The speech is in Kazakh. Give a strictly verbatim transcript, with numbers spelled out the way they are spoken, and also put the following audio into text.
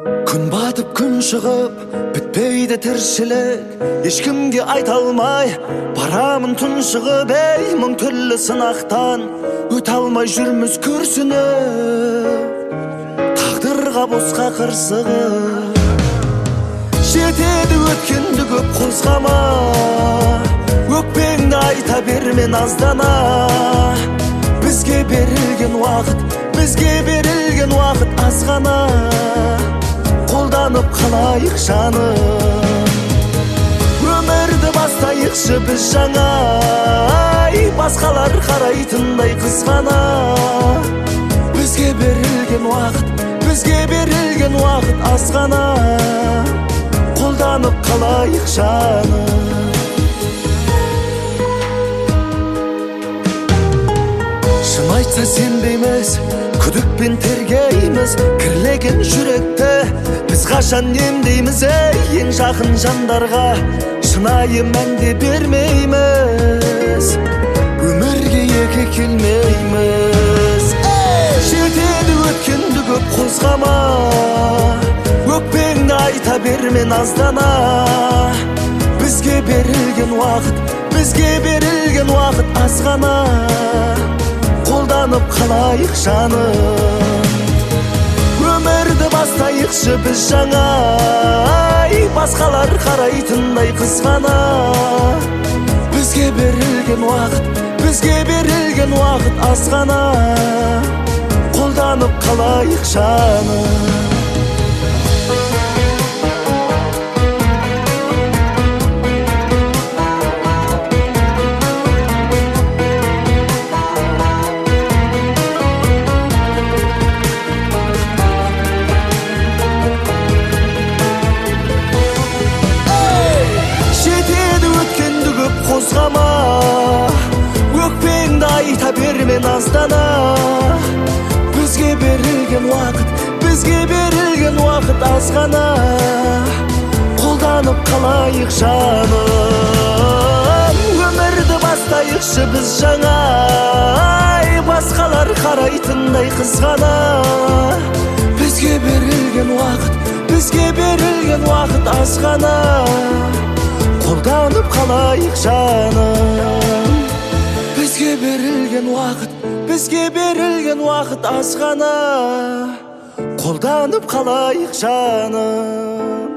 Күн батып күн шығып бітпейді тіршілік, ешкімге айта алмай барамын тұншығып. Ей, мың түрлі сынақтан өте алмай жүрміз күрсініп, тағдырға босқа қырсығып. Жетеді өткенді көп қозғама, өкпеңді айта берме наздана. Бізге берілген уақыт, бізге берілген уақыт аз ғана. Қолданып қалайық жаным, өмірді бастайықшы біз жаңа. Басқалар қарайтындай қызғана. Бізге берілген уақыт, бізге берілген уақыт аз ғана. Қолданып қалайық жаным. Шын айтса сенбейміз, күдікпен тергейміз кірлеген жүректі. Біз қашан емдейміз, ей, ең жақын жандарға шынайы мәнде бермейміз, өмірге екі келмейміз. Жетеді өткенді көп қозғама, өкпеңді айта берме наздана. Бізге берілген уақыт, бізге берілген уақыт аз ғана. Қолданып қалайық жаным, өмірді бастайықшы біз жаңа. Басқалар қарайтындай қызғана. Бізге берілген уақыт, бізге берілген уақыт аз ғана. Қолданып қалайық жаным. Қозғама, өкпеңді айта берме наздана. Бізге берілген уақыт, бізге берілген уақыт аз ғана. Қолданып қалайық жаным, өмірді бастайықшы біз жаңа. Басқалар қарайтындай қызғана. Бізге берілген уақыт, бізге берілген уақыт аз ғана. Қолданып қалайық жаным, бізге берілген уақыт, бізге берілген уақыт аз ғана. Қолданып қалайық жаным.